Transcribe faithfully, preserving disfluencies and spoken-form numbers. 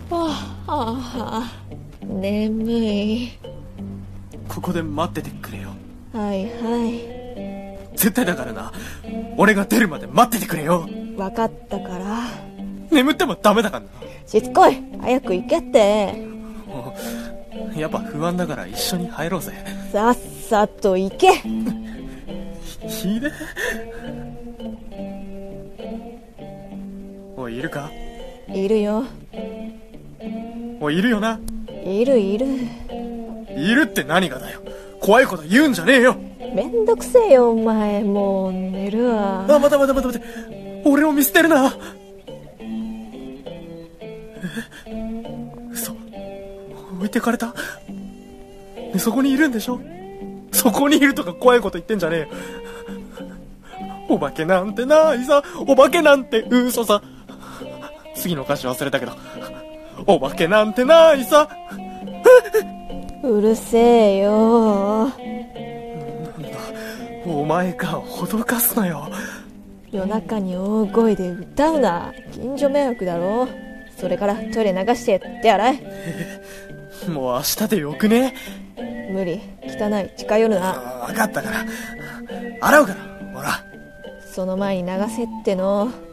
ああ、眠い。 ここで待っててくれよ。 はいはい。 絶対だからな。俺が出るまで待っててくれよ。 分かったから。 眠ってもダメだからな。 しつこい。早く行けって。 やっぱ不安だから一緒に入ろうぜ。 さっさと行け。 ひで。おい、いるか？ いるよ。 おい、いるよな？ いるいる。 いるって何がだよ。怖いこと言うんじゃねえよ。 めんどくせえよお前。もう寝るわ。 あ、待て待て待て待て。俺を見捨てるな。え、嘘。置いてかれた？ね、そこにいるんでしょ？そこにいるとか怖いこと言ってんじゃねえよ。お化けなんてないさ。お化けなんて嘘さ。次の歌詞忘れたけど。お化けなんてないさ。 うるせえよ。 なんだ、お前が脅かすなよ。 夜中に大声で歌うな。近所迷惑だろ。それからトイレ流して手洗え。 もう明日でよくね？ 無理。汚い。近寄るな。 分かったから洗うから。ほら、 その前に流せっての。